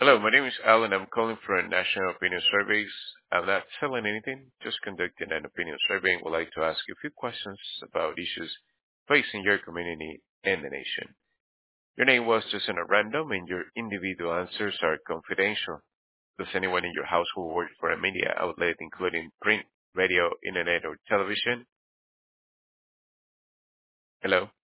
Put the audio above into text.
Hello, my name is Alan. I'm calling from National Opinion Surveys. I'm not selling anything, just conducting an opinion survey and would like to ask you a few questions about issues facing your community and the nation. Your name was chosen at random and your individual answers are confidential. Does anyone in your household work for a media outlet including print, radio, internet, or television? Hello?